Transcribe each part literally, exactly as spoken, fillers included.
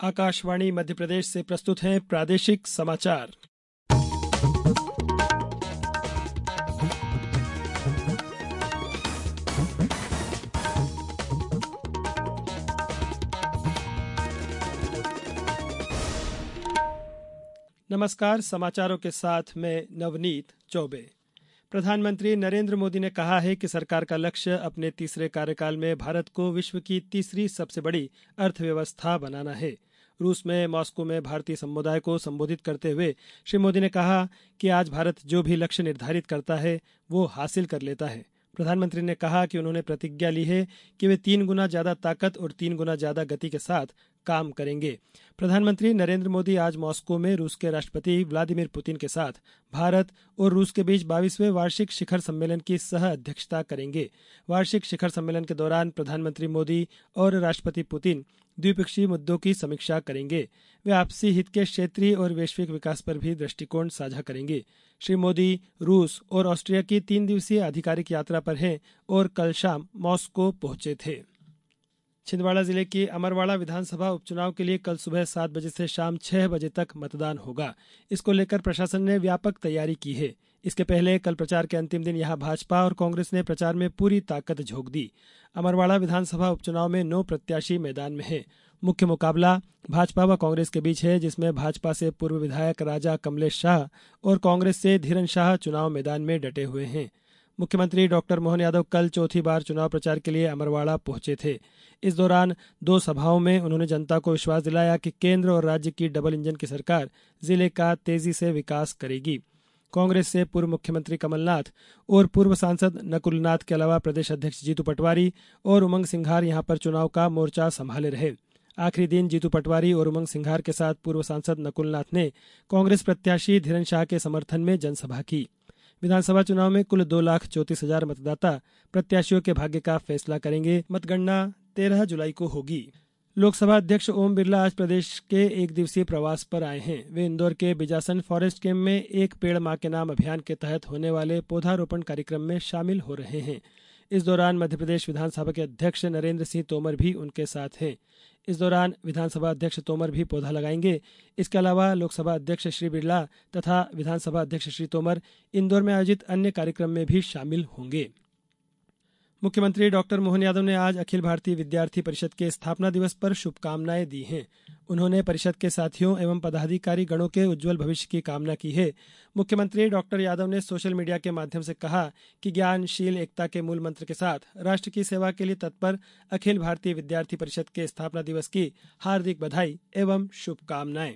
आकाशवाणी मध्य प्रदेश से प्रस्तुत हैं प्रादेशिक समाचार। नमस्कार, समाचारों के साथ मैं नवनीत चौबे। प्रधानमंत्री नरेंद्र मोदी ने कहा है कि सरकार का लक्ष्य अपने तीसरे कार्यकाल में भारत को विश्व की तीसरी सबसे बड़ी अर्थव्यवस्था बनाना है। रूस में मॉस्को में भारतीय समुदाय को संबोधित करते हुए श्री मोदी ने कहा कि आज भारत जो भी लक्ष्य निर्धारित करता है वो हासिल कर लेता है। प्रधानमंत्री ने कहा कि उन्होंने प्रतिज्ञा ली है कि वे तीन गुना ज्यादा ताकत और तीन गुना ज्यादा गति के साथ काम करेंगे। प्रधानमंत्री नरेंद्र मोदी आज मॉस्को में रूस के राष्ट्रपति व्लादिमीर पुतिन के साथ भारत और रूस के बीच बाईसवें वार्षिक शिखर सम्मेलन की सह अध्यक्षता करेंगे। वार्षिक शिखर सम्मेलन के दौरान प्रधानमंत्री मोदी और राष्ट्रपति पुतिन द्विपक्षीय मुद्दों की समीक्षा करेंगे। वे आपसी हित के क्षेत्रीय और वैश्विक विकास पर भी दृष्टिकोण साझा करेंगे। श्री मोदी रूस और ऑस्ट्रिया की तीन दिवसीय आधिकारिक यात्रा पर हैं और कल शाम मॉस्को पहुंचे थे। छिंदवाड़ा जिले की अमरवाड़ा विधानसभा उपचुनाव के लिए कल सुबह सात बजे से शाम छह बजे तक मतदान होगा। इसको लेकर प्रशासन ने व्यापक तैयारी की है। इसके पहले कल प्रचार के अंतिम दिन यहां भाजपा और कांग्रेस ने प्रचार में पूरी ताकत झोंक दी। अमरवाड़ा विधानसभा उपचुनाव में नौ प्रत्याशी मैदान में हैं। मुख्य मुकाबला भाजपा व कांग्रेस के बीच है, जिसमें भाजपा से पूर्व विधायक राजा कमलेश शाह और कांग्रेस से धीरन शाह चुनाव मैदान में डटे हुए हैं। मुख्यमंत्री डॉक्टर मोहन यादव कल चौथी बार चुनाव प्रचार के लिए अमरवाड़ा पहुंचे थे। इस दौरान दो सभाओं में उन्होंने जनता को विश्वास दिलाया कि केंद्र और राज्य की डबल इंजन की सरकार जिले का तेजी से विकास करेगी। कांग्रेस से पूर्व मुख्यमंत्री कमलनाथ और पूर्व सांसद नकुलनाथ के अलावा प्रदेश अध्यक्ष जीतू पटवारी और उमंग सिंघार यहां पर चुनाव का मोर्चा संभाले रहे। आखिरी दिन जीतू पटवारी और उमंग सिंघार के साथ पूर्व सांसद नकुलनाथ ने कांग्रेस प्रत्याशी धीरन शाह के समर्थन में जनसभा की। विधानसभा चुनाव में कुल दो लाख चौंतीस हजार मतदाता प्रत्याशियों के भाग्य का फैसला करेंगे। मतगणना तेरह जुलाई को होगी। लोकसभा अध्यक्ष ओम बिरला आज प्रदेश के एक दिवसीय प्रवास पर आए हैं। वे इंदौर के बिजासन फॉरेस्ट कैंप में एक पेड़ मां के नाम अभियान के तहत होने वाले पौधारोपण कार्यक्रम में शामिल हो रहे हैं। इस दौरान मध्यप्रदेश विधानसभा के अध्यक्ष नरेंद्र सिंह तोमर भी उनके साथ हैं। इस दौरान विधानसभा अध्यक्ष तोमर भी पौधा लगाएंगे। इसके अलावा लोकसभा अध्यक्ष श्री बिरला तथा विधानसभा अध्यक्ष श्री तोमर इंदौर में आयोजित अन्य कार्यक्रम में भी शामिल होंगे। मुख्यमंत्री डॉक्टर मोहन यादव ने आज अखिल भारतीय विद्यार्थी परिषद के स्थापना दिवस पर शुभकामनाएं दी हैं। उन्होंने परिषद के साथियों एवं पदाधिकारी गणों के उज्जवल भविष्य की कामना की है। मुख्यमंत्री डॉक्टर यादव ने सोशल मीडिया के माध्यम से कहा कि ज्ञानशील एकता के मूल मंत्र के साथ राष्ट्र की सेवा के लिए तत्पर अखिल भारतीय विद्यार्थी परिषद के स्थापना दिवस की हार्दिक बधाई एवं शुभकामनाएं।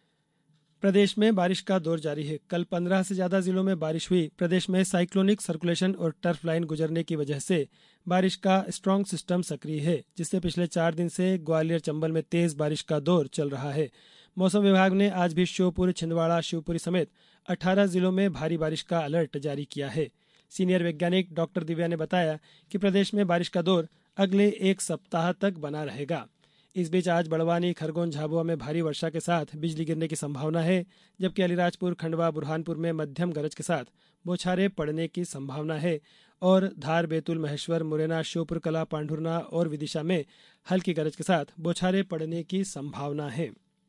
प्रदेश में बारिश का दौर जारी है। कल पंद्रह से ज्यादा जिलों में बारिश हुई। प्रदेश में साइक्लोनिक सर्कुलेशन और टर्फ लाइन गुजरने की वजह से बारिश का स्ट्रांग सिस्टम सक्रिय है, जिससे पिछले चार दिन से ग्वालियर चंबल में तेज बारिश का दौर चल रहा है। मौसम विभाग ने आज भी श्योपुर, छिंदवाड़ा, शिवपुरी समेत अठारह जिलों में भारी बारिश का अलर्ट जारी किया है। सीनियर वैज्ञानिक डॉक्टर दिव्या ने बताया कि प्रदेश में बारिश का दौर अगले एक सप्ताह तक बना रहेगा। इस बीच आज बड़वानी, खरगोन, झाबुआ में भारी वर्षा के साथ बिजली गिरने की संभावना है, जबकि अलीराजपुर, खंडवा, बुरहानपुर में मध्यम गरज के साथ बौछारें पड़ने की संभावना है और धार, बैतूल, महेश्वर, मुरैना, श्योपुर कला, पांढुर्ना और विदिशा में हल्की गरज के साथ बौछारें पड़ने की संभावना है।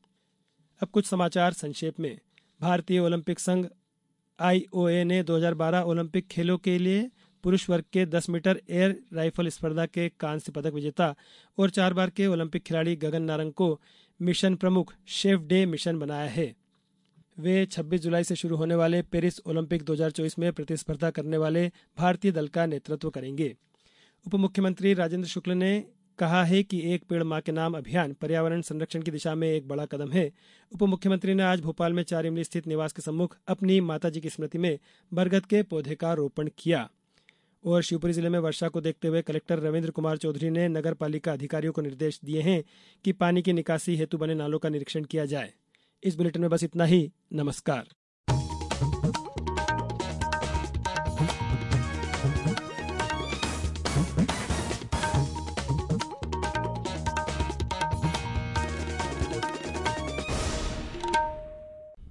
अब कुछ समाचार संक्षेप में। भारतीय ओलंपिक संघ आईओए ने दो हज़ार बारह ओलंपिक खेलों के लिए पुरुष वर्ग के दस मीटर एयर राइफल स्पर्धा के कांस्य पदक विजेता और चार बार के ओलंपिक खिलाड़ी गगन नारंग को मिशन प्रमुख शेफ डे मिशन बनाया है। वे छब्बीस जुलाई से शुरू होने वाले पेरिस ओलंपिक दो हज़ार चौबीस में प्रतिस्पर्धा करने वाले भारतीय दल का नेतृत्व करेंगे। उप मुख्यमंत्री राजेंद्र शुक्ल ने कहा है कि एक पेड़ मां के नाम अभियान पर्यावरण संरक्षण की दिशा में एक बड़ा कदम है। उप मुख्यमंत्री ने आज भोपाल में चार इमली स्थित निवास के सम्मुख अपनी माताजी की स्मृति में बरगद के पौधे का रोपण किया। और शिवपुरी जिले में वर्षा को देखते हुए कलेक्टर रविंद्र कुमार चौधरी ने नगर पालिका अधिकारियों को निर्देश दिए हैं कि पानी की निकासी हेतु बने नालों का निरीक्षण किया जाए। इस बुलेटिन में बस इतना ही। नमस्कार।